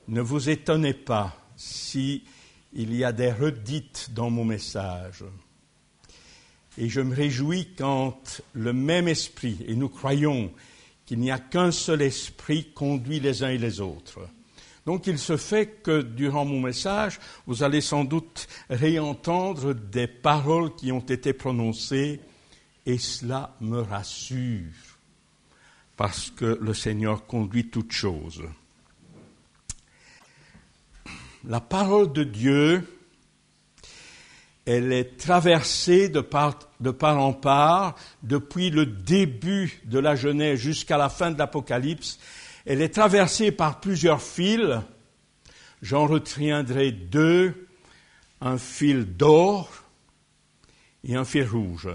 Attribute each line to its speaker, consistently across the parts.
Speaker 1: Ne vous étonnez pas si il y a des redites dans mon message. Et je me réjouis quand le même esprit, et nous croyons qu'il n'y a qu'un seul esprit, conduit les uns et les autres. Donc il se fait que durant mon message, vous allez sans doute réentendre des paroles qui ont été prononcées, et cela me rassure, parce que le Seigneur conduit toutes choses. La parole de Dieu, elle est traversée de part en part, depuis le début de la Genèse jusqu'à la fin de l'Apocalypse. Elle est traversée par plusieurs fils. J'en retiendrai deux, un fil d'or et un fil rouge.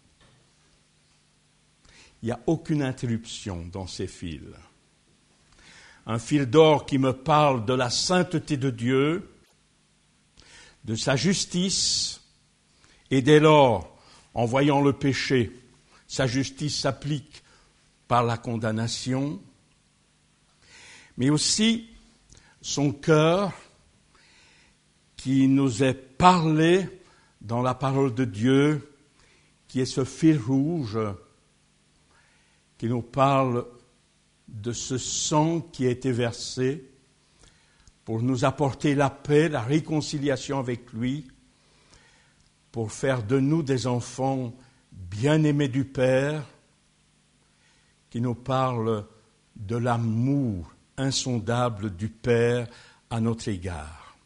Speaker 1: Il n'y a aucune interruption dans ces fils. Un fil d'or qui me parle de la sainteté de Dieu, de sa justice, et dès lors, en voyant le péché, sa justice s'applique par la condamnation, mais aussi son cœur qui nous est parlé dans la parole de Dieu, qui est ce fil rouge qui nous parle de ce sang qui a été versé pour nous apporter la paix, la réconciliation avec lui, pour faire de nous des enfants bien-aimés du Père, qui nous parle de l'amour insondable du Père à notre égard.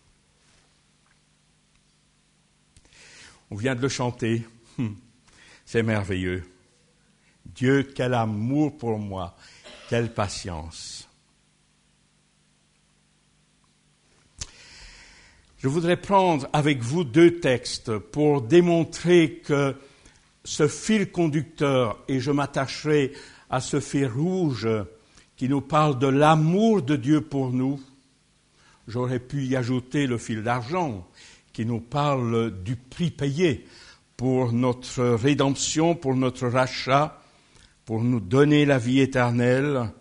Speaker 1: On vient de le chanter, c'est merveilleux. Dieu, quel amour pour moi, quelle patience. Je voudrais prendre avec vous deux textes pour démontrer que ce fil conducteur, et je m'attacherai à ce fil rouge qui nous parle de l'amour de Dieu pour nous. J'aurais pu y ajouter le fil d'argent qui nous parle du prix payé pour notre rédemption, pour notre rachat, pour nous donner la vie éternelle.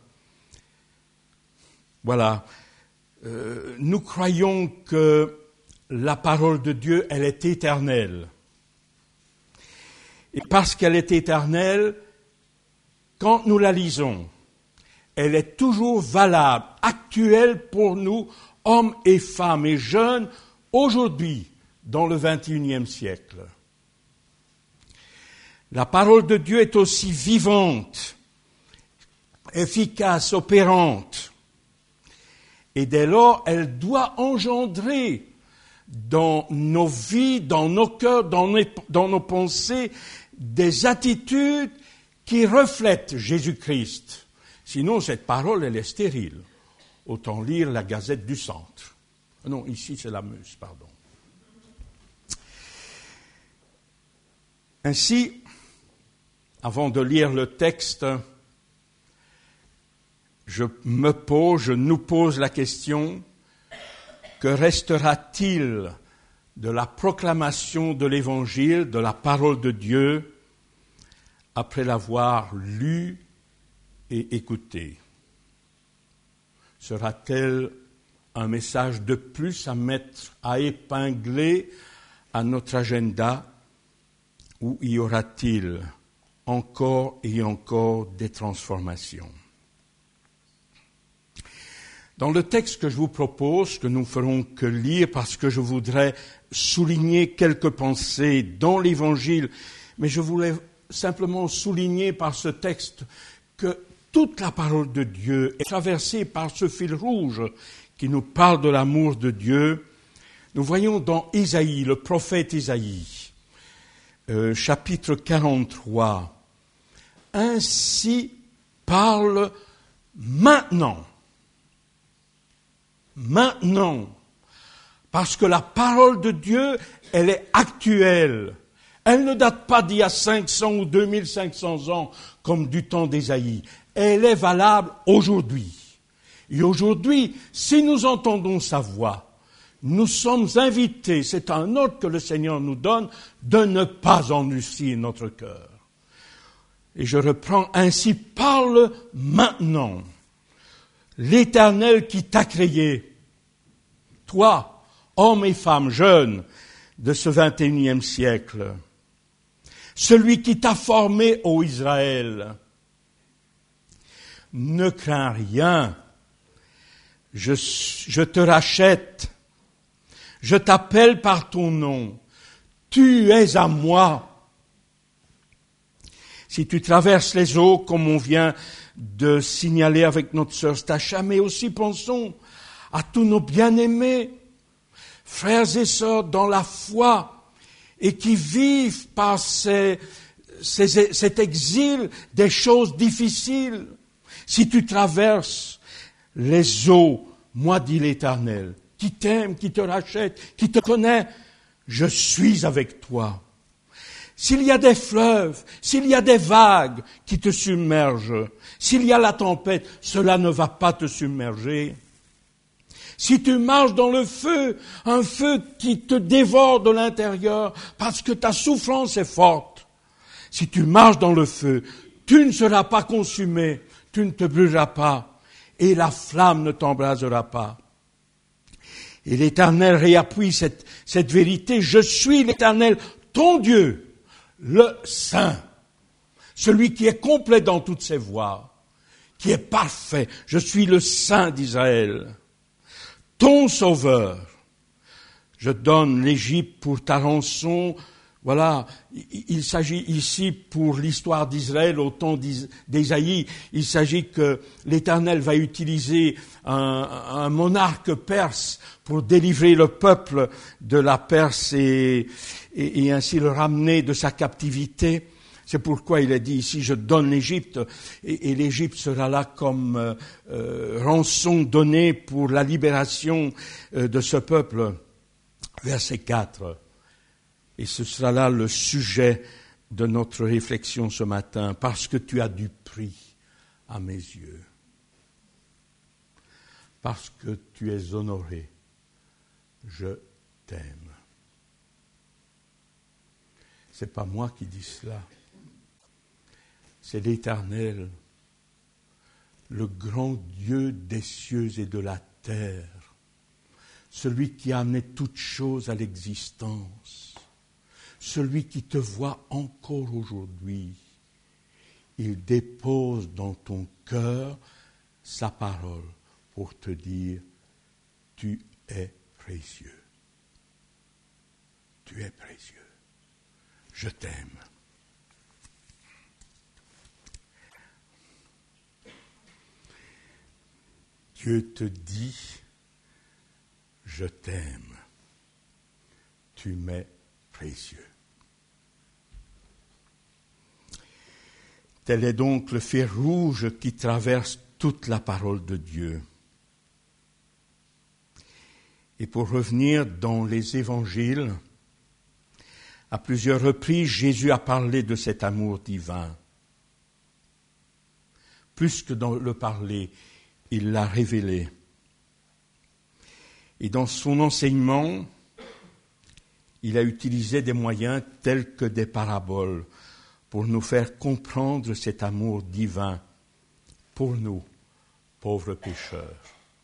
Speaker 1: Voilà. Nous croyons que la parole de Dieu, elle est éternelle. Et parce qu'elle est éternelle, quand nous la lisons, elle est toujours valable, actuelle pour nous, hommes et femmes et jeunes, aujourd'hui, dans le XXIe siècle. La parole de Dieu est aussi vivante, efficace, opérante. Et dès lors, elle doit engendrer dans nos vies, dans nos cœurs, dans nos pensées, des attitudes qui reflètent Jésus-Christ. Sinon, cette parole, elle est stérile. Autant lire la Gazette du Centre. Non, ici, c'est la Meuse, pardon. Ainsi, avant de lire le texte, je nous pose la question, que restera-t-il de la proclamation de l'Évangile, de la parole de Dieu, après l'avoir lu et écouté? Sera-t-elle un message de plus à mettre, à épingler à notre agenda, ou y aura-t-il encore et encore des transformations? Dans le texte que je vous propose, que nous ne ferons que lire parce que je voudrais souligner quelques pensées dans l'Évangile, mais je voulais simplement souligner par ce texte que toute la parole de Dieu est traversée par ce fil rouge qui nous parle de l'amour de Dieu. Nous voyons dans Isaïe, le prophète Isaïe, chapitre 43, « Ainsi parle maintenant ». Maintenant, parce que la parole de Dieu, elle est actuelle. Elle ne date pas d'il y a 500 ou 2500 ans, comme du temps d'Ésaïe. Elle est valable aujourd'hui. Et aujourd'hui, si nous entendons sa voix, nous sommes invités, c'est un ordre que le Seigneur nous donne, de ne pas endurcir notre cœur. Et je reprends, ainsi parle maintenant. L'Éternel qui t'a créé, toi, hommes et femmes jeunes de ce 21e siècle, celui qui t'a formé, ô Israël, ne crains rien, je te rachète, je t'appelle par ton nom, tu es à moi. Si tu traverses les eaux, comme on vient de signaler avec notre sœur Stacha, mais aussi pensons à tous nos bien-aimés, frères et sœurs dans la foi, et qui vivent par cet exil des choses difficiles. Si tu traverses les eaux, moi dit l'Éternel, qui t'aime, qui te rachète, qui te connaît, je suis avec toi. S'il y a des fleuves, s'il y a des vagues qui te submergent, s'il y a la tempête, cela ne va pas te submerger. Si tu marches dans le feu, un feu qui te dévore de l'intérieur parce que ta souffrance est forte, si tu marches dans le feu, tu ne seras pas consumé, tu ne te brûleras pas et la flamme ne t'embrasera pas. Et l'Éternel réappuie cette vérité. Je suis l'Éternel, ton Dieu, le Saint, celui qui est complet dans toutes ses voies, qui est parfait. Je suis le Saint d'Israël, ton Sauveur. Je donne l'Égypte pour ta rançon. Voilà, il s'agit ici pour l'histoire d'Israël au temps d'Ésaïe. Il s'agit que l'Éternel va utiliser un monarque perse pour délivrer le peuple de la Perse et ainsi le ramener de sa captivité. C'est pourquoi il a dit ici, je donne l'Égypte, et l'Égypte sera là comme rançon donnée pour la libération de ce peuple. Verset 4. Et ce sera là le sujet de notre réflexion ce matin, parce que tu as du prix à mes yeux, parce que tu es honoré, je t'aime. C'est pas moi qui dis cela, c'est l'Éternel, le grand Dieu des cieux et de la terre, celui qui a amené toutes choses à l'existence. Celui qui te voit encore aujourd'hui, il dépose dans ton cœur sa parole pour te dire, tu es précieux. Tu es précieux. Je t'aime. Dieu te dit, je t'aime. Tu m'es précieux. Tel est donc le fil rouge qui traverse toute la parole de Dieu. Et pour revenir dans les évangiles, à plusieurs reprises, Jésus a parlé de cet amour divin. Plus que dans le parler, il l'a révélé. Et dans son enseignement, il a utilisé des moyens tels que des paraboles pour nous faire comprendre cet amour divin pour nous, pauvres pécheurs.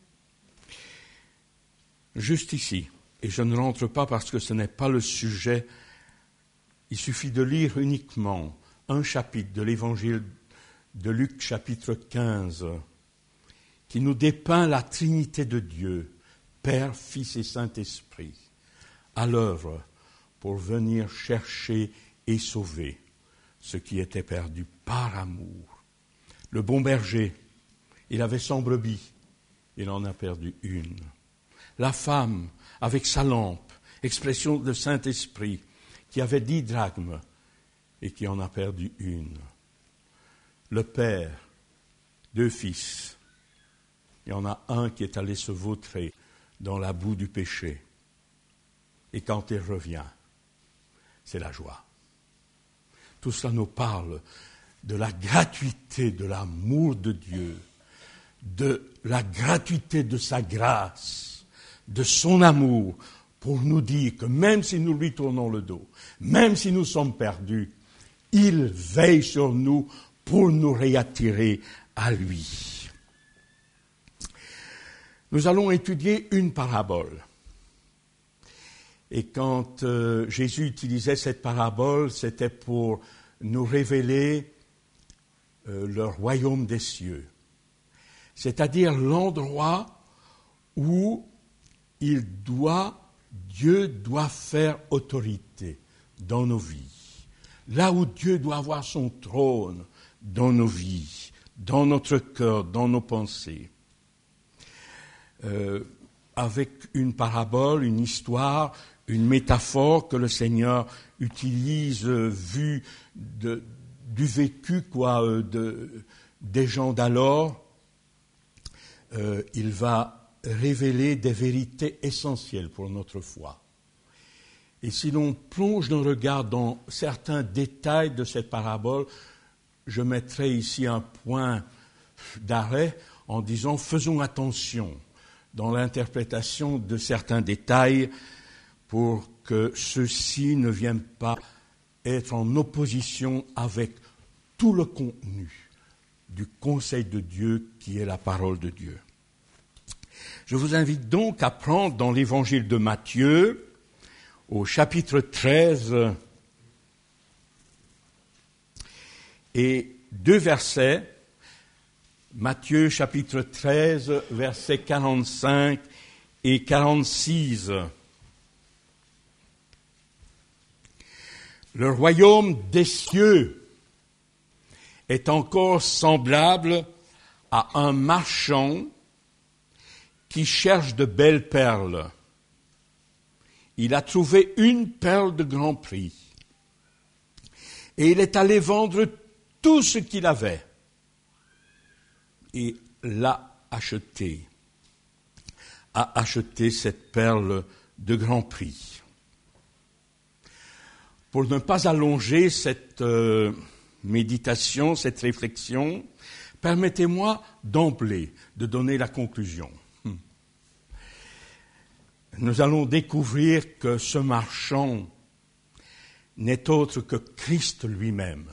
Speaker 1: Juste ici, et je ne rentre pas parce que ce n'est pas le sujet, il suffit de lire uniquement un chapitre de l'évangile de Luc, chapitre 15, qui nous dépeint la Trinité de Dieu, Père, Fils et Saint-Esprit, à l'œuvre pour venir chercher et sauver ce qui était perdu par amour. Le bon berger, il avait 100 brebis, il en a perdu une. La femme, avec sa lampe, expression de Saint-Esprit, qui avait 10 drachmes et qui en a perdu une. Le père, 2 fils, il y en a un qui est allé se vautrer dans la boue du péché. Et quand il revient, c'est la joie. Tout cela nous parle de la gratuité de l'amour de Dieu, de la gratuité de sa grâce, de son amour, pour nous dire que même si nous lui tournons le dos, même si nous sommes perdus, il veille sur nous pour nous réattirer à lui. Nous allons étudier une parabole. Et quand Jésus utilisait cette parabole, c'était pour nous révéler le royaume des cieux, c'est-à-dire l'endroit où Dieu doit faire autorité dans nos vies, là où Dieu doit avoir son trône dans nos vies, dans notre cœur, dans nos pensées. Avec une parabole, une histoire, une métaphore que le Seigneur utilise vu du vécu des gens d'alors, il va révéler des vérités essentielles pour notre foi. Et si l'on plonge nos regards dans certains détails de cette parabole, je mettrai ici un point d'arrêt en disant faisons attention dans l'interprétation de certains détails pour que ceux-ci ne viennent pas être en opposition avec tout le contenu du conseil de Dieu qui est la parole de Dieu. Je vous invite donc à prendre dans l'évangile de Matthieu, au chapitre 13, et 2 versets, Matthieu chapitre 13, versets 45 et 46. Le royaume des cieux est encore semblable à un marchand qui cherche de belles perles. Il a trouvé une perle de grand prix et il est allé vendre tout ce qu'il avait et a acheté cette perle de grand prix. Pour ne pas allonger cette méditation, cette réflexion, permettez-moi d'emblée de donner la conclusion. Nous allons découvrir que ce marchand n'est autre que Christ lui-même.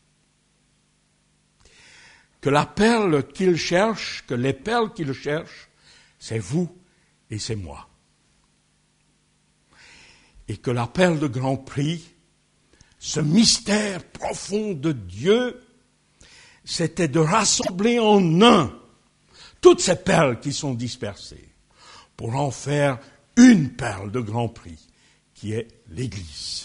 Speaker 1: Que la perle qu'il cherche, que les perles qu'il cherche, c'est vous et c'est moi. Et que la perle de grand prix, ce mystère profond de Dieu, c'était de rassembler en un toutes ces perles qui sont dispersées pour en faire une perle de grand prix, qui est l'Église.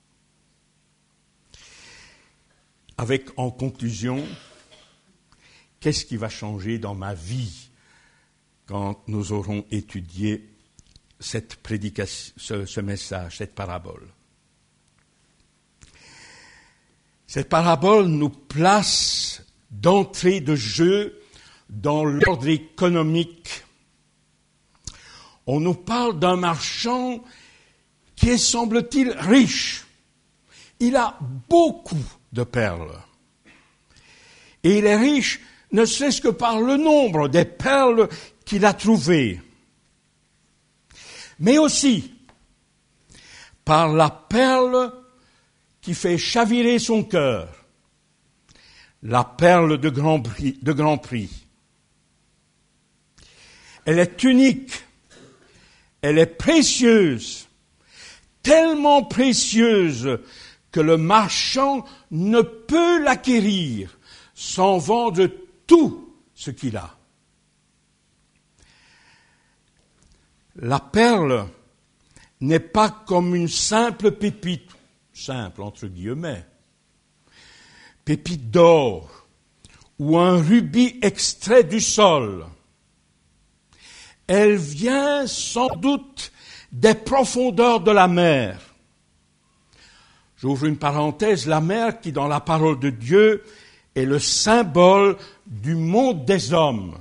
Speaker 1: Avec, en conclusion, qu'est-ce qui va changer dans ma vie quand nous aurons étudié cette prédication, ce message, cette parabole? Cette parabole nous place d'entrée de jeu dans l'ordre économique. On nous parle d'un marchand qui est, semble-t-il, riche. Il a beaucoup de perles. Et il est riche, ne serait-ce que par le nombre des perles qu'il a trouvées. Mais aussi par la perle qui fait chavirer son cœur. La perle de grand prix. Elle est unique. Elle est précieuse, tellement précieuse que le marchand ne peut l'acquérir sans vendre tout ce qu'il a. La perle n'est pas comme une simple pépite, simple entre guillemets, pépite d'or ou un rubis extrait du sol. Elle vient sans doute des profondeurs de la mer. J'ouvre une parenthèse, la mer qui, dans la parole de Dieu, est le symbole du monde des hommes.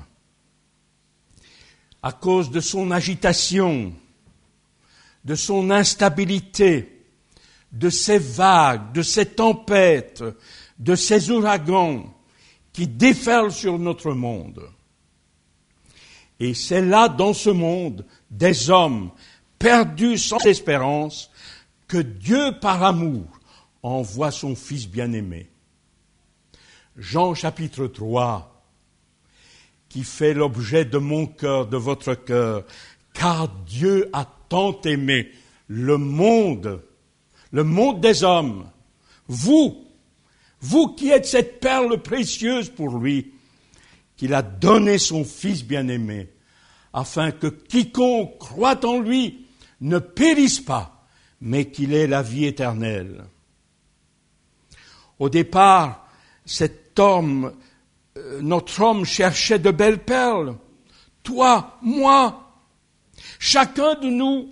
Speaker 1: À cause de son agitation, de son instabilité, de ses vagues, de ses tempêtes, de ses ouragans qui déferlent sur notre monde. Et c'est là, dans ce monde, des hommes perdus sans espérance, que Dieu, par amour, envoie son Fils bien-aimé. Jean chapitre 3, qui fait l'objet de mon cœur, de votre cœur, car Dieu a tant aimé le monde des hommes, vous qui êtes cette perle précieuse pour lui, qu'il a donné son Fils bien-aimé, afin que quiconque croit en lui ne périsse pas, mais qu'il ait la vie éternelle. Au départ, notre homme cherchait de belles perles. Toi, moi, chacun de nous.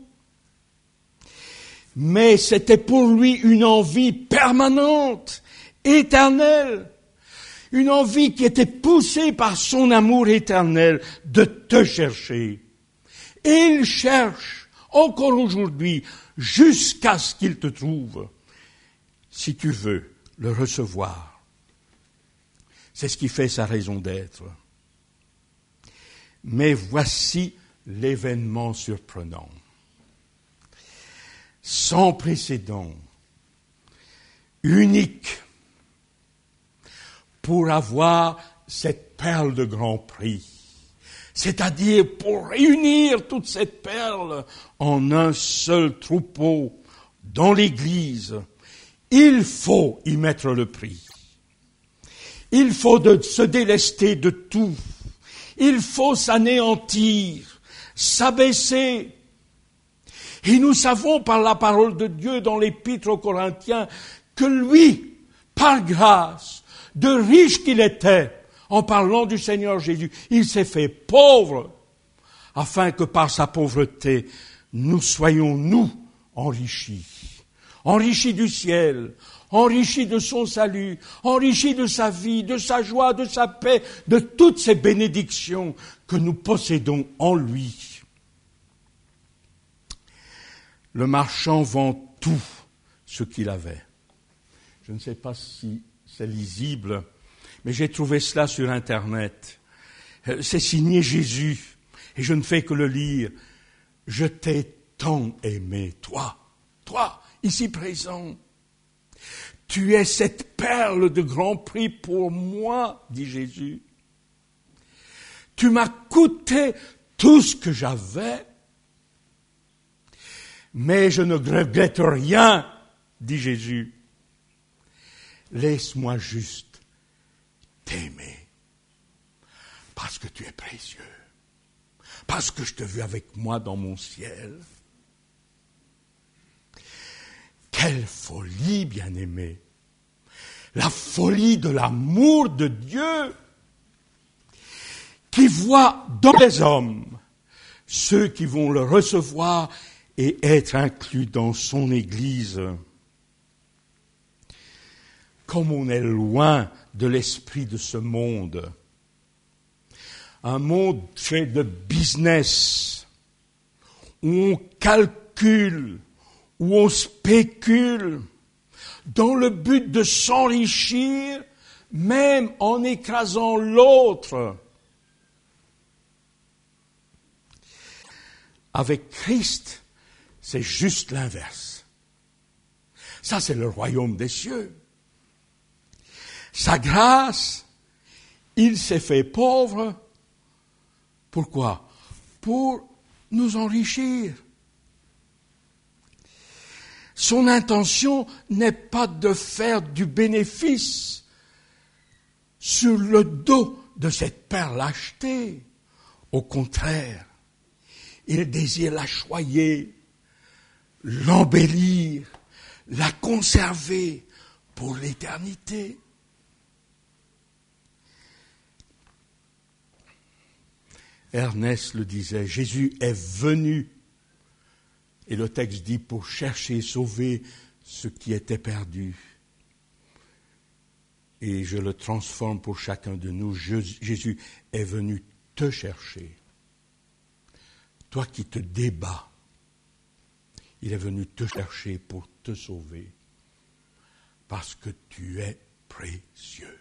Speaker 1: Mais c'était pour lui une envie permanente, éternelle. Une envie qui était poussée par son amour éternel de te chercher. Et il cherche encore aujourd'hui jusqu'à ce qu'il te trouve, si tu veux le recevoir. C'est ce qui fait sa raison d'être. Mais voici l'événement surprenant, sans précédent, unique, pour avoir cette perle de grand prix. C'est-à-dire pour réunir toute cette perle en un seul troupeau dans l'Église, il faut y mettre le prix. Il faut se délester de tout. Il faut s'anéantir, s'abaisser. Et nous savons par la parole de Dieu dans l'Épître aux Corinthiens que lui, par grâce, de riche qu'il était, en parlant du Seigneur Jésus, il s'est fait pauvre, afin que par sa pauvreté, nous soyons, nous, enrichis. Enrichis du ciel, enrichis de son salut, enrichis de sa vie, de sa joie, de sa paix, de toutes ces bénédictions que nous possédons en lui. Le marchand vend tout ce qu'il avait. Je ne sais pas si c'est lisible, mais j'ai trouvé cela sur Internet. C'est signé Jésus, et je ne fais que le lire. Je t'ai tant aimé, toi, ici présent. Tu es cette perle de grand prix pour moi, dit Jésus. Tu m'as coûté tout ce que j'avais, mais je ne regrette rien, dit Jésus. Laisse-moi juste t'aimer, parce que tu es précieux, parce que je te veux avec moi dans mon ciel. Quelle folie, bien-aimé! La folie de l'amour de Dieu qui voit dans les hommes ceux qui vont le recevoir et être inclus dans son Église. Comme on est loin de l'esprit de ce monde, un monde fait de business, où on calcule, où on spécule, dans le but de s'enrichir, même en écrasant l'autre. Avec Christ, c'est juste l'inverse. Ça, c'est le royaume des cieux. Sa grâce, il s'est fait pauvre. Pourquoi? Pour nous enrichir. Son intention n'est pas de faire du bénéfice sur le dos de cette perle achetée. Au contraire, il désire la choyer, l'embellir, la conserver pour l'éternité. Ernest le disait, Jésus est venu, et le texte dit, pour chercher et sauver ce qui était perdu. Et je le transforme pour chacun de nous. Jésus est venu te chercher. Toi qui te débats, il est venu te chercher pour te sauver, parce que tu es précieux.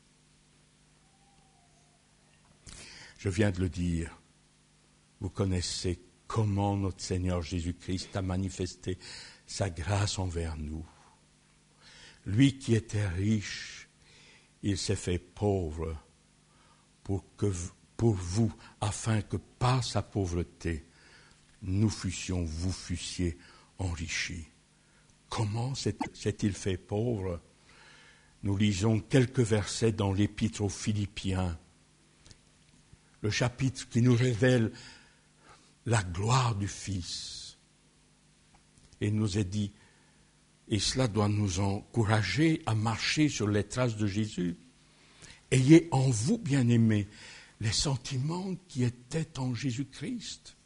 Speaker 1: Je viens de le dire, vous connaissez comment notre Seigneur Jésus-Christ a manifesté sa grâce envers nous. Lui qui était riche, il s'est fait pauvre pour vous, afin que par sa pauvreté, nous fussiez enrichi. Comment s'est-il fait pauvre? Nous lisons quelques versets dans l'Épître aux Philippiens, le chapitre qui nous révèle la gloire du Fils. Et il nous est dit, et cela doit nous encourager à marcher sur les traces de Jésus. Ayez en vous, bien-aimés, les sentiments qui étaient en Jésus-Christ.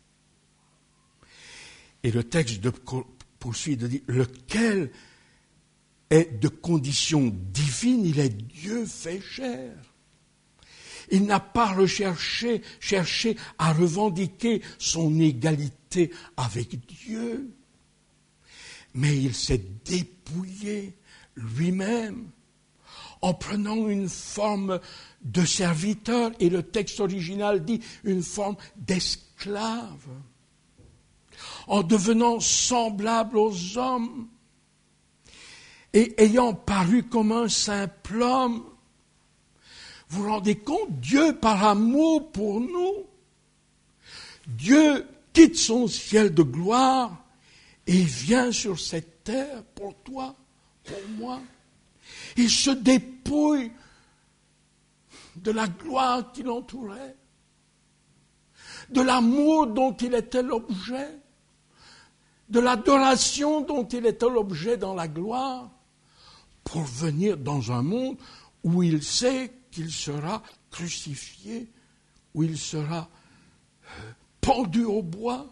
Speaker 1: Et le texte poursuit de dire, lequel est de condition divine, il est Dieu fait chair. Il n'a pas cherché à revendiquer son égalité avec Dieu, mais il s'est dépouillé lui-même en prenant une forme de serviteur, et le texte original dit une forme d'esclave, en devenant semblable aux hommes, et ayant paru comme un simple homme. Vous vous rendez compte, Dieu, par amour pour nous, Dieu quitte son ciel de gloire et vient sur cette terre pour toi, pour moi. Il se dépouille de la gloire qui l'entourait, de l'amour dont il était l'objet, de l'adoration dont il était l'objet dans la gloire, pour venir dans un monde où il sait qu'il sera crucifié, où il sera pendu au bois.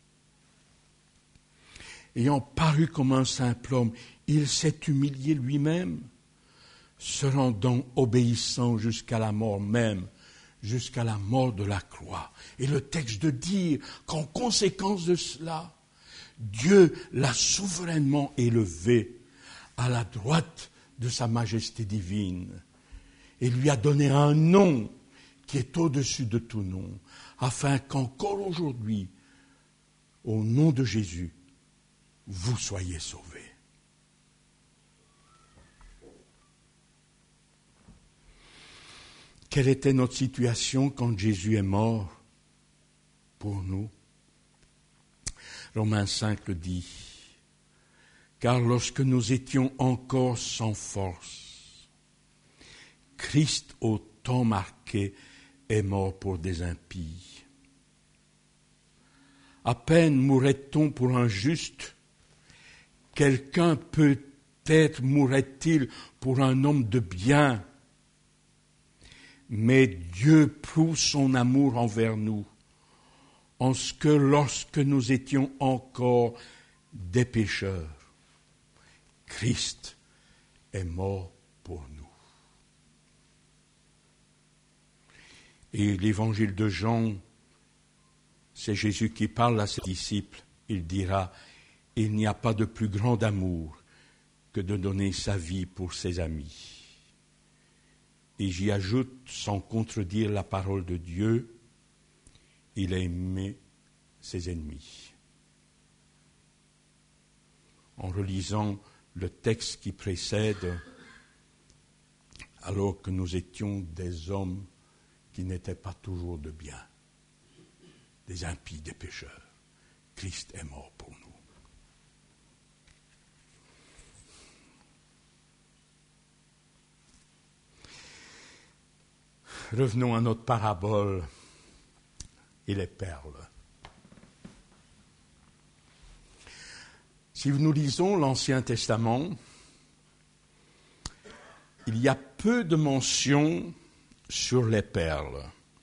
Speaker 1: Ayant paru comme un simple homme, il s'est humilié lui-même, se rendant obéissant jusqu'à la mort même, jusqu'à la mort de la croix. Et le texte de dire qu'en conséquence de cela, Dieu l'a souverainement élevé à la droite de sa majesté divine et lui a donné un nom qui est au-dessus de tout nom, afin qu'encore aujourd'hui, au nom de Jésus, vous soyez sauvés. Quelle était notre situation quand Jésus est mort pour nous? Romains 5 le dit. Car lorsque nous étions encore sans force, Christ au temps marqué est mort pour des impies. À peine mourrait-on pour un juste, quelqu'un peut-être mourrait-il pour un homme de bien, mais Dieu prouve son amour envers nous, en ce que lorsque nous étions encore des pécheurs, Christ est mort pour nous. Et l'évangile de Jean, c'est Jésus qui parle à ses disciples. Il dira, il n'y a pas de plus grand amour que de donner sa vie pour ses amis. Et j'y ajoute, sans contredire la parole de Dieu, il a aimé ses ennemis. En relisant le texte qui précède, alors que nous étions des hommes qui n'étaient pas toujours de bien, des impies, des pécheurs, Christ est mort pour nous. Revenons à notre parabole et les perles. Si nous lisons l'Ancien Testament, il y a peu de mentions sur les perles.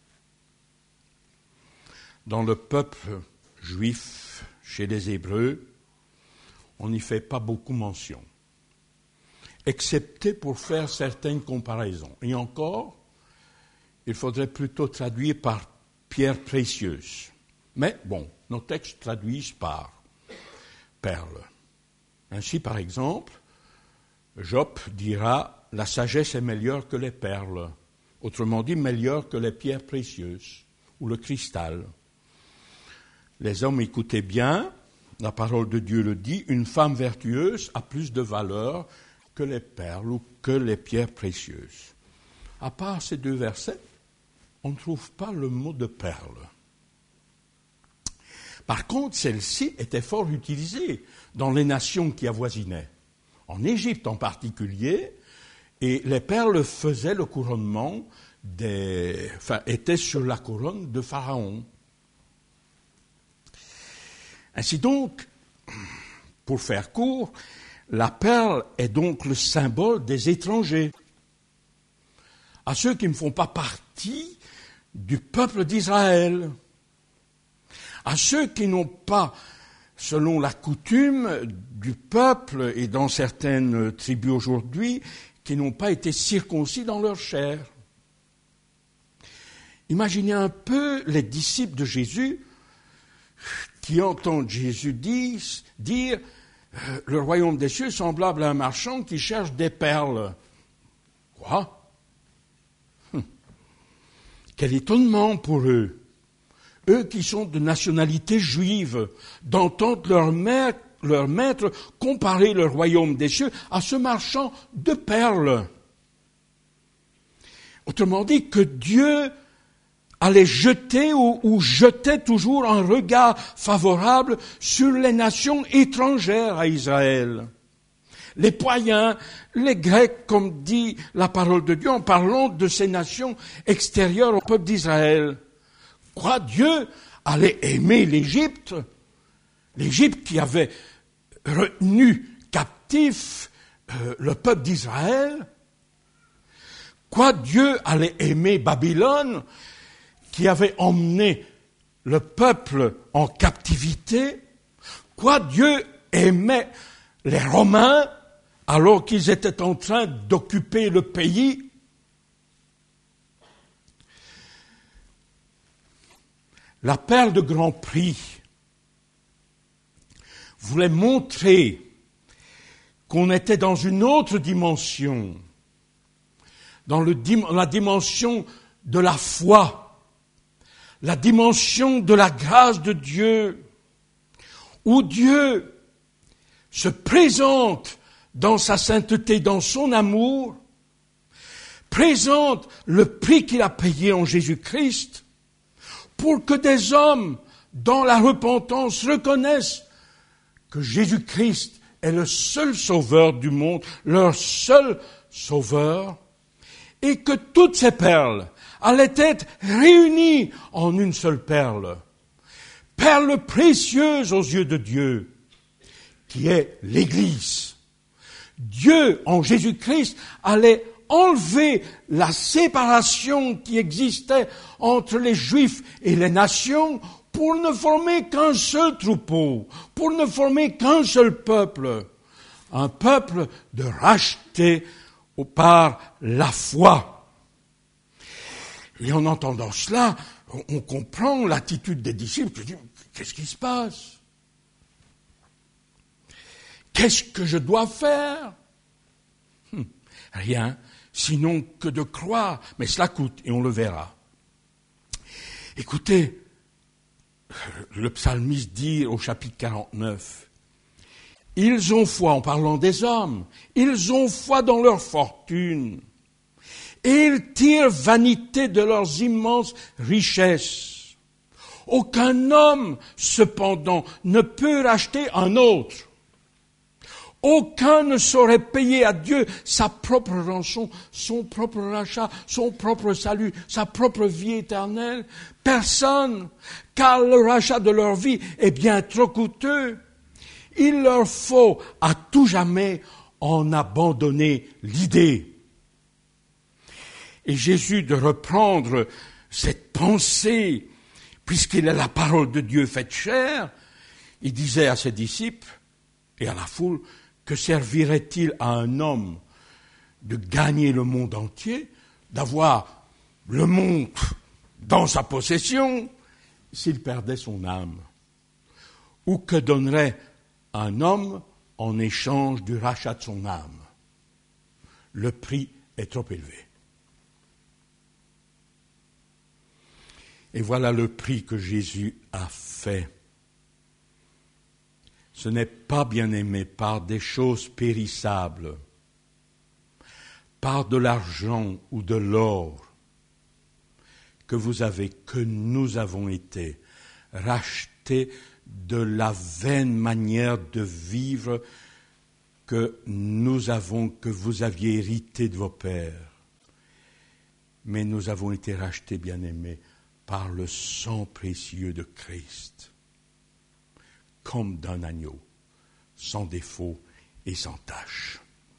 Speaker 1: Dans le peuple juif, chez les Hébreux, on n'y fait pas beaucoup mention, excepté pour faire certaines comparaisons. Et encore, il faudrait plutôt traduire par pierre précieuse. Mais bon, nos textes traduisent par perles. Ainsi, par exemple, Job dira « La sagesse est meilleure que les perles », autrement dit, meilleure que les pierres précieuses ou le cristal. Les hommes, écoutez bien, la parole de Dieu le dit, une femme vertueuse a plus de valeur que les perles ou que les pierres précieuses. À part ces deux versets, on ne trouve pas le mot de perle. Par contre, celle-ci était fort utilisée dans les nations qui avoisinaient. En Égypte en particulier, et les perles faisaient le couronnement étaient sur la couronne de Pharaon. Ainsi donc, pour faire court, la perle est donc le symbole des étrangers, à ceux qui ne font pas partie du peuple d'Israël, à ceux qui n'ont pas, selon la coutume du peuple et dans certaines tribus aujourd'hui, qui n'ont pas été circoncis dans leur chair. Imaginez un peu les disciples de Jésus qui entendent Jésus dire le royaume des cieux est semblable à un marchand qui cherche des perles. Quoi? Quel étonnement pour eux. Eux qui sont de nationalité juive, d'entendre leur maître comparer le royaume des cieux à ce marchand de perles. Autrement dit, que Dieu allait jeter ou jetait toujours un regard favorable sur les nations étrangères à Israël. Les païens, les Grecs, comme dit la parole de Dieu, en parlant de ces nations extérieures au peuple d'Israël. Quoi, Dieu allait aimer l'Égypte qui avait retenu captif le peuple d'Israël? Quoi, Dieu allait aimer Babylone, qui avait emmené le peuple en captivité? Quoi, Dieu aimait les Romains alors qu'ils étaient en train d'occuper le pays? La perle de grand prix voulait montrer qu'on était dans une autre dimension, dans la dimension de la foi, la dimension de la grâce de Dieu, où Dieu se présente dans sa sainteté, dans son amour, présente le prix qu'il a payé en Jésus-Christ, pour que des hommes, dans la repentance, reconnaissent que Jésus-Christ est le seul sauveur du monde, leur seul sauveur, et que toutes ces perles allaient être réunies en une seule perle. Perle précieuse aux yeux de Dieu, qui est l'Église. Dieu, en Jésus-Christ, allait enlever la séparation qui existait entre les Juifs et les nations pour ne former qu'un seul troupeau, pour ne former qu'un seul peuple, un peuple de racheté par la foi. Et en entendant cela, on comprend l'attitude des disciples qui disent « Qu'est-ce qui se passe? Qu'est-ce que je dois faire ?» Rien, sinon que de croire. Mais cela coûte, et on le verra. Écoutez, le psalmiste dit au chapitre 49, « Ils ont foi, en parlant des hommes, ils ont foi dans leur fortune, et ils tirent vanité de leurs immenses richesses. Aucun homme, cependant, ne peut racheter un autre. Aucun ne saurait payer à Dieu sa propre rançon, son propre rachat, son propre salut, sa propre vie éternelle. Personne, car le rachat de leur vie est bien trop coûteux. Il leur faut à tout jamais en abandonner l'idée. » Et Jésus, de reprendre cette pensée, puisqu'il est la parole de Dieu faite chair, il disait à ses disciples et à la foule, que servirait-il à un homme de gagner le monde entier, d'avoir le monde dans sa possession, s'il perdait son âme? Ou que donnerait un homme en échange du rachat de son âme? Le prix est trop élevé. Et voilà le prix que Jésus a fait. Ce n'est pas, bien-aimé, par des choses périssables, par de l'argent ou de l'or, que nous avons été rachetés racheté de la vaine manière de vivre que vous aviez hérité de vos pères. Mais nous avons été rachetés, bien-aimés, par le sang précieux de Christ, comme d'un agneau, sans défaut et sans tache.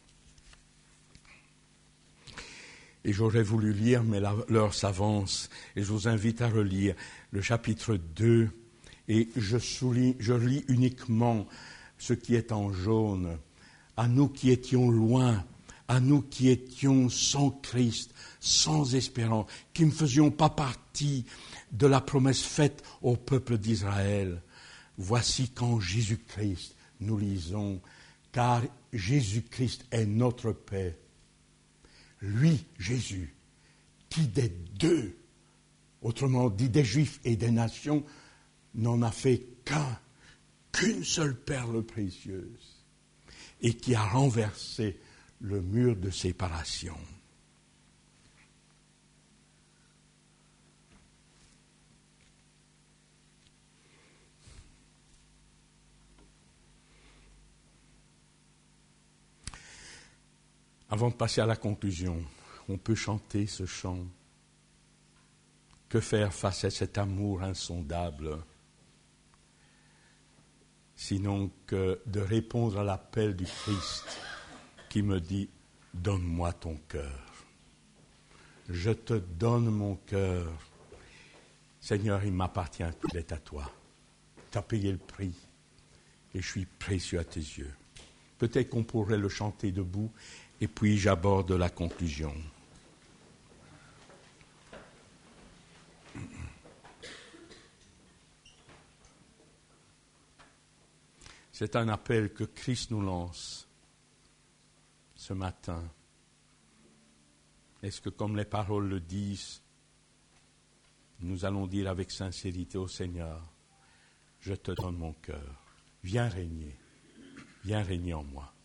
Speaker 1: Et j'aurais voulu lire, mais l'heure s'avance, et je vous invite à relire le chapitre 2, et je lis uniquement ce qui est en jaune. À nous qui étions loin, à nous qui étions sans Christ, sans espérance, qui ne faisions pas partie de la promesse faite au peuple d'Israël. Voici qu'en Jésus-Christ, nous lisons, car Jésus-Christ est notre paix. Lui, Jésus, qui des deux, autrement dit des Juifs et des nations, n'en a fait qu'une seule perle précieuse, et qui a renversé le mur de séparation. Avant de passer à la conclusion, on peut chanter ce chant. Que faire face à cet amour insondable, sinon que de répondre à l'appel du Christ qui me dit « Donne-moi ton cœur. Je te donne mon cœur. Seigneur, il m'appartient, il est à toi. Tu as payé le prix et je suis précieux à tes yeux. » Peut-être qu'on pourrait le chanter debout. Et puis j'aborde la conclusion. C'est un appel que Christ nous lance ce matin. Est-ce que, comme les paroles le disent, nous allons dire avec sincérité au Seigneur, je te donne mon cœur, viens régner en moi.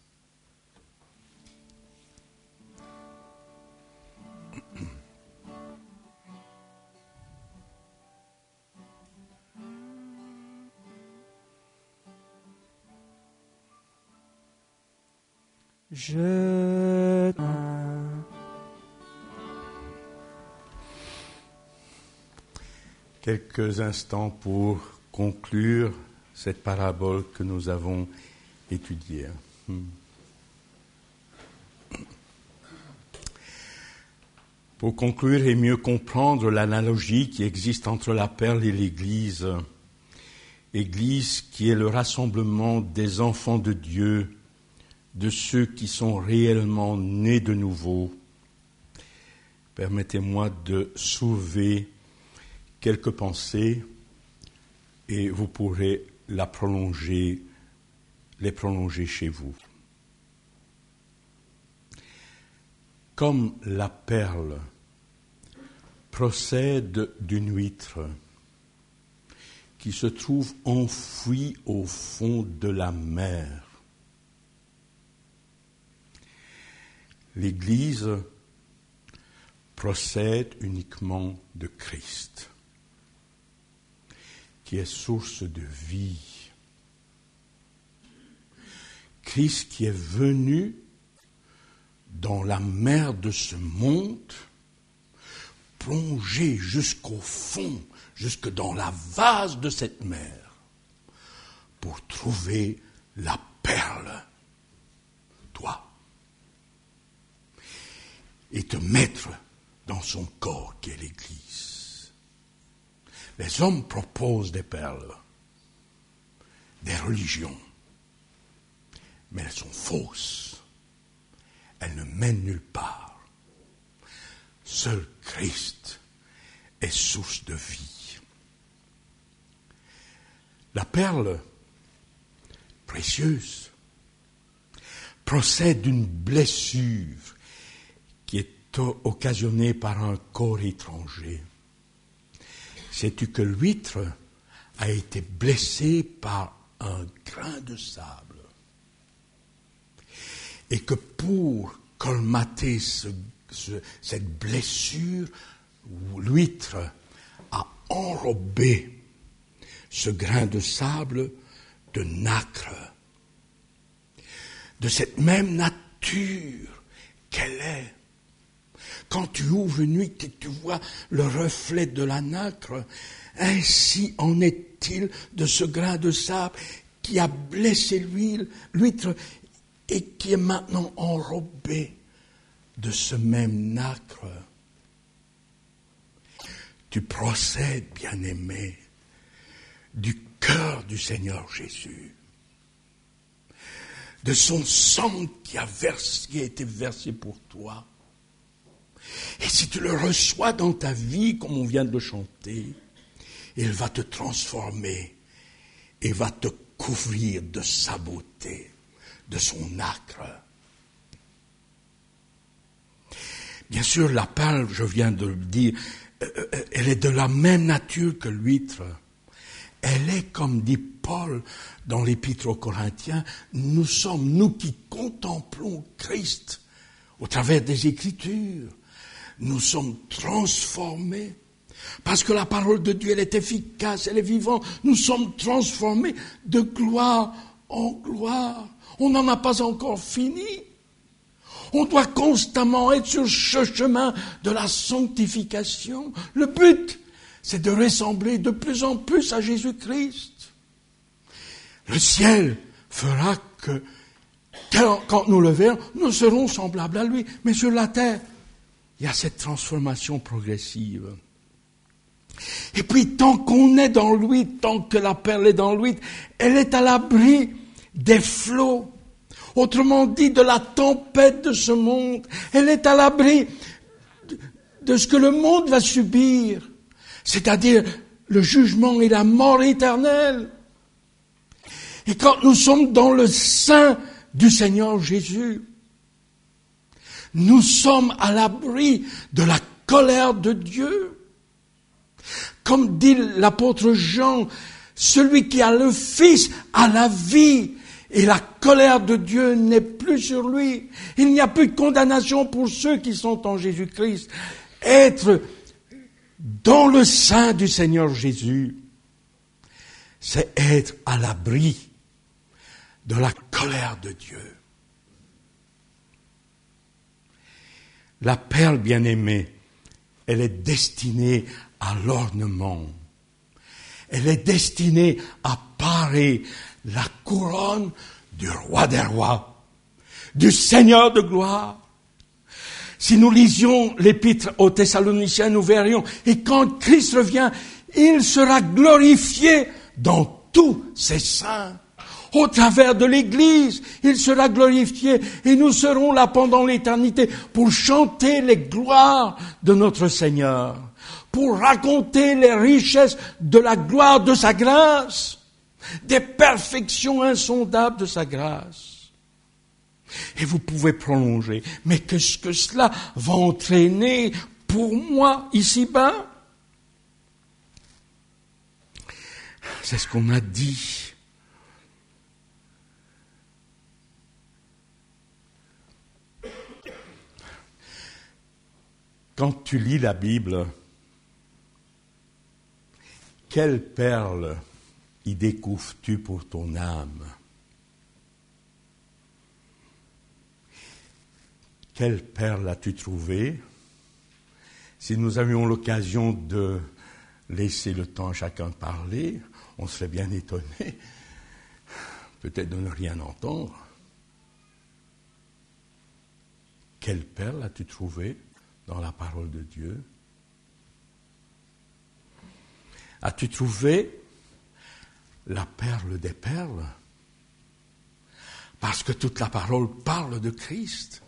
Speaker 2: Je
Speaker 1: Quelques instants pour conclure cette parabole que nous avons étudiée. Pour conclure et mieux comprendre l'analogie qui existe entre la perle et l'Église, Église qui est le rassemblement des enfants de Dieu, de ceux qui sont réellement nés de nouveau, permettez-moi de soulever quelques pensées et vous pourrez les prolonger chez vous. Comme la perle procède d'une huître qui se trouve enfouie au fond de la mer, l'Église procède uniquement de Christ, qui est source de vie. Christ qui est venu dans la mer de ce monde, plongé jusqu'au fond, jusque dans la vase de cette mer, pour trouver la perle, toi, et te mettre dans son corps qui est l'Église. Les hommes proposent des perles, des religions, mais elles sont fausses. Elles ne mènent nulle part. Seul Christ est source de vie. La perle précieuse procède d'une blessure qui est occasionnée par un corps étranger. Sais-tu que l'huître a été blessée par un grain de sable et que pour colmater cette blessure, l'huître a enrobé ce grain de sable de nacre, de cette même nature qu'elle est. Quand tu ouvres une huître et que tu vois le reflet de la nacre, ainsi en est-il de ce grain de sable qui a blessé l'huître et qui est maintenant enrobé de ce même nacre. Tu procèdes, bien-aimé, du cœur du Seigneur Jésus, de son sang qui a été versé pour toi. Et si tu le reçois dans ta vie, comme on vient de le chanter, il va te transformer et va te couvrir de sa beauté, de son nacre. Bien sûr, la perle, je viens de le dire, elle est de la même nature que l'huître. Elle est, comme dit Paul dans l'Épître aux Corinthiens, nous sommes, nous qui contemplons Christ au travers des Écritures, nous sommes transformés. Parce que la parole de Dieu, elle est efficace, elle est vivante. Nous sommes transformés de gloire en gloire. On n'en a pas encore fini. On doit constamment être sur ce chemin de la sanctification. Le but, c'est de ressembler de plus en plus à Jésus-Christ. Le ciel fera que, quand nous le verrons, nous serons semblables à lui. Mais sur la terre, il y a cette transformation progressive. Et puis, tant qu'on est dans l'huître, tant que la perle est dans l'huître, elle est à l'abri des flots. Autrement dit, de la tempête de ce monde. Elle est à l'abri de ce que le monde va subir. C'est-à-dire le jugement et la mort éternelle. Et quand nous sommes dans le sein du Seigneur Jésus, nous sommes à l'abri de la colère de Dieu. Comme dit l'apôtre Jean, celui qui a le Fils a la vie et la colère de Dieu n'est plus sur lui. Il n'y a plus de condamnation pour ceux qui sont en Jésus-Christ. Être dans le sein du Seigneur Jésus, c'est être à l'abri de la colère de Dieu. La perle bien-aimée, elle est destinée à l'ornement. Elle est destinée à parer la couronne du roi des rois, du Seigneur de gloire. Si nous lisions l'épître aux Thessaloniciens, nous verrions, et quand Christ revient, il sera glorifié dans tous ses saints. Au travers de l'Église, il sera glorifié et nous serons là pendant l'éternité pour chanter les gloires de notre Seigneur, pour raconter les richesses de la gloire de sa grâce, des perfections insondables de sa grâce. Et vous pouvez prolonger, mais qu'est-ce que cela va entraîner pour moi ici-bas? C'est ce qu'on a dit. Quand tu lis la Bible, quelle perle y découvres-tu pour ton âme? Quelle perle as-tu trouvée? Si nous avions l'occasion de laisser le temps à chacun de parler, on serait bien étonné, peut-être de ne rien entendre. Quelle perle as-tu trouvée dans la parole de Dieu? As-tu trouvé la perle des perles? Parce que toute la parole parle de Christ.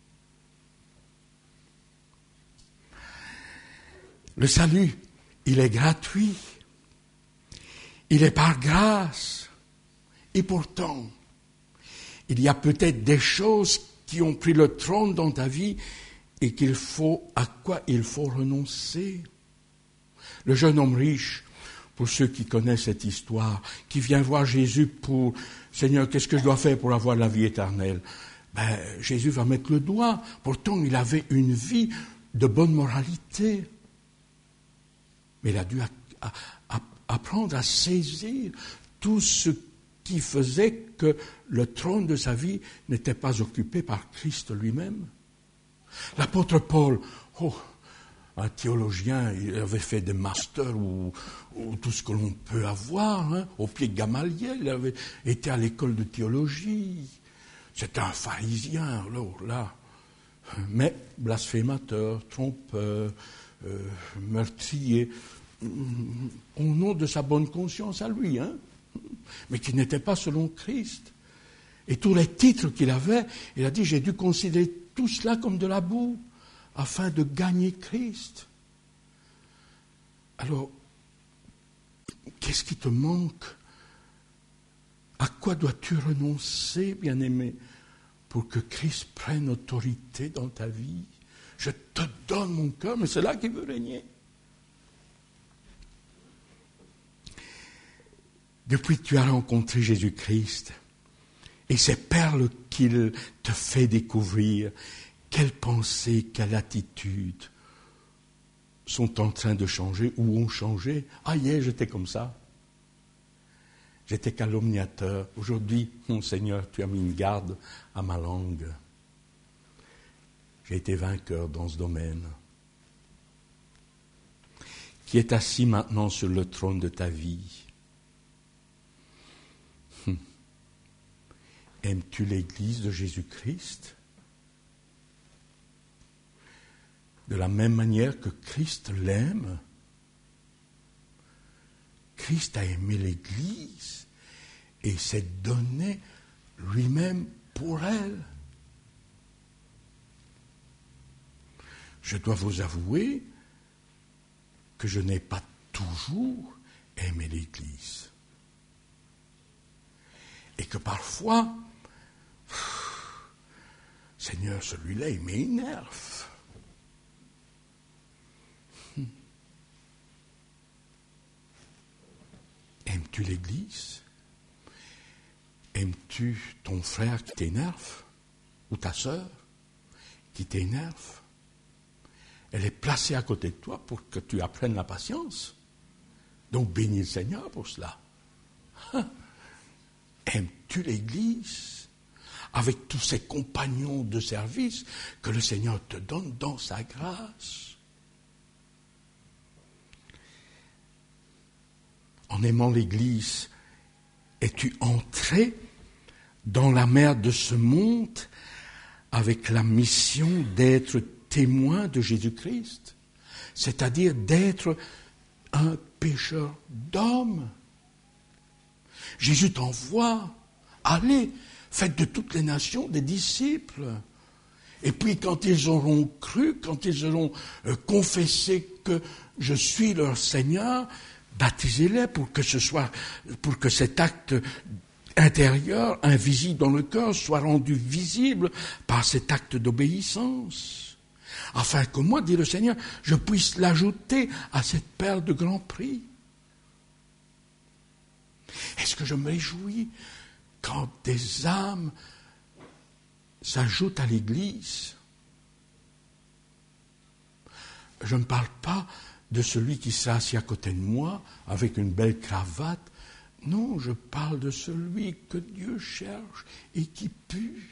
Speaker 1: Le salut, il est gratuit. Il est par grâce. Et pourtant, il y a peut-être des choses qui ont pris le trône dans ta vie et à quoi il faut renoncer. Le jeune homme riche, pour ceux qui connaissent cette histoire, qui vient voir Jésus pour « Seigneur, qu'est-ce que je dois faire pour avoir la vie éternelle ?» Jésus va mettre le doigt. Pourtant, il avait une vie de bonne moralité. Mais il a dû apprendre à saisir tout ce qui faisait que le trône de sa vie n'était pas occupé par Christ lui-même. L'apôtre Paul, un théologien, il avait fait des masters ou tout ce que l'on peut avoir, au pied de Gamaliel, il avait été à l'école de théologie. C'était un pharisien, alors là. Mais blasphémateur, trompeur, meurtrier, au nom de sa bonne conscience à lui, mais qui n'était pas selon Christ. Et tous les titres qu'il avait, il a dit, j'ai dû considérer tout cela comme de la boue, afin de gagner Christ. Alors, qu'est-ce qui te manque? À quoi dois-tu renoncer, bien-aimé, pour que Christ prenne autorité dans ta vie? Je te donne mon cœur, mais c'est là qu'il veut régner. Depuis que tu as rencontré Jésus-Christ et ces perles qu'il te fait découvrir, quelles pensées, quelles attitudes sont en train de changer ou ont changé? Ah, hier, j'étais comme ça. J'étais calomniateur. Aujourd'hui, mon Seigneur, tu as mis une garde à ma langue. J'ai été vainqueur dans ce domaine. Qui est assis maintenant sur le trône de ta vie? Aimes-tu l'Église de Jésus-Christ? De la même manière que Christ l'aime, Christ a aimé l'Église et s'est donné lui-même pour elle. Je dois vous avouer que je n'ai pas toujours aimé l'Église. Et que parfois, Seigneur, celui-là, il m'énerve. Aimes-tu l'Église? Aimes-tu ton frère qui t'énerve? Ou ta sœur qui t'énerve? Elle est placée à côté de toi pour que tu apprennes la patience. Donc bénis le Seigneur pour cela. Aimes-tu l'Église avec tous ces compagnons de service que le Seigneur te donne dans sa grâce? En aimant l'Église, es-tu entré dans la mer de ce monde avec la mission d'être témoin de Jésus-Christ, c'est-à-dire d'être un pécheur d'hommes? Jésus t'envoie, allez, faites de toutes les nations des disciples. Et puis quand ils auront cru, quand ils auront confessé que je suis leur Seigneur, baptisez-les pour que cet acte intérieur, invisible dans le cœur, soit rendu visible par cet acte d'obéissance. Afin que moi, dit le Seigneur, je puisse l'ajouter à cette perle de grand prix. Est-ce que je me réjouis quand des âmes s'ajoutent à l'Église? Je ne parle pas de celui qui sera assis à côté de moi avec une belle cravate. Non, je parle de celui que Dieu cherche et qui pue.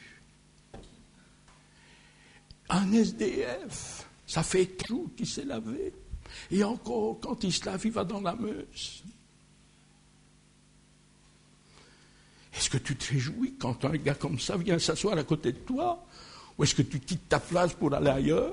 Speaker 1: Un SDF, ça fait 4 jours qu'il s'est lavé. Et encore, quand il se lave, il va dans la Meuse. Est-ce que tu te réjouis quand un gars comme ça vient s'asseoir à côté de toi? Ou est-ce que tu quittes ta place pour aller ailleurs?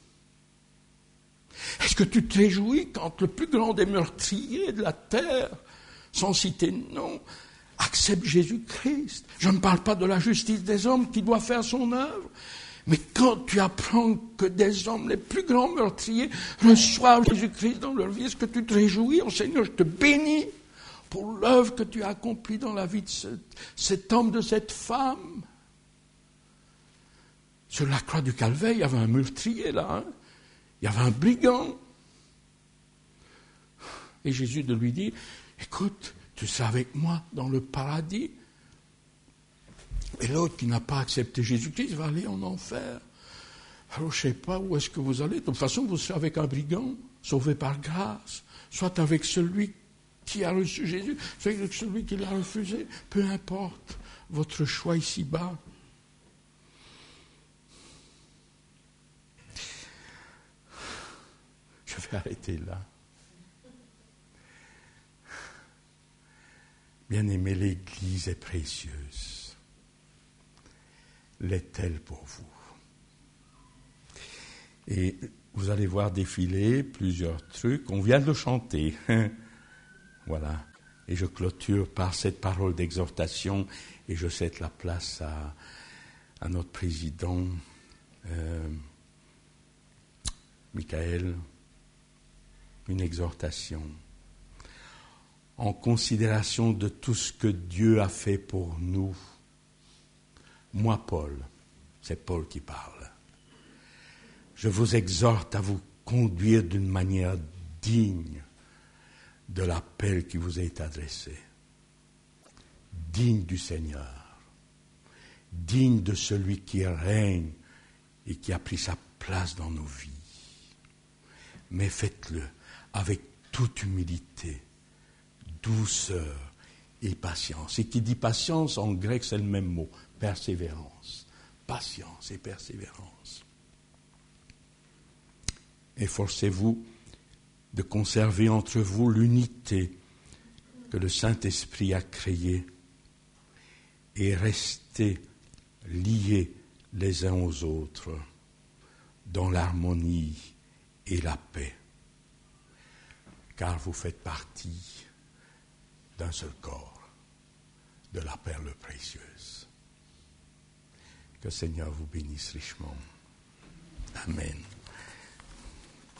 Speaker 1: Est-ce que tu te réjouis quand le plus grand des meurtriers de la terre, sans citer de nom, accepte Jésus-Christ? Je ne parle pas de la justice des hommes qui doit faire son œuvre, mais quand tu apprends que des hommes, les plus grands meurtriers, reçoivent Jésus-Christ dans leur vie, est-ce que tu te réjouis? Oh Seigneur, je te bénis pour l'œuvre que tu as accomplie dans la vie de cet homme, de cette femme. Sur la croix du Calvaire, il y avait un meurtrier là, il y avait un brigand. Et Jésus de lui dit, écoute, tu seras avec moi dans le paradis. Et l'autre qui n'a pas accepté Jésus-Christ va aller en enfer. Alors je ne sais pas où est-ce que vous allez. De toute façon, vous serez avec un brigand, sauvé par grâce. Soit avec celui qui a reçu Jésus, celui qui l'a refusé, peu importe votre choix ici-bas. Je vais arrêter là. Bien-aimés, l'Église est précieuse. L'est-elle pour vous? Et vous allez voir défiler plusieurs trucs. On vient de le chanter. Voilà. Et je clôture par cette parole d'exhortation et je cède la place à notre président, Michael. Une exhortation. En considération de tout ce que Dieu a fait pour nous. Moi, Paul, c'est Paul qui parle. Je vous exhorte à vous conduire d'une manière digne de l'appel qui vous est adressé. Digne du Seigneur. Digne de celui qui règne et qui a pris sa place dans nos vies. Mais faites-le avec toute humilité, douceur et patience. Et qui dit patience, en grec, c'est le même mot, persévérance. Patience et persévérance. Efforcez-vous de conserver entre vous l'unité que le Saint-Esprit a créée et restez liés les uns aux autres dans l'harmonie et la paix, car vous faites partie d'un seul corps, de la perle précieuse. Que le Seigneur vous bénisse richement. Amen.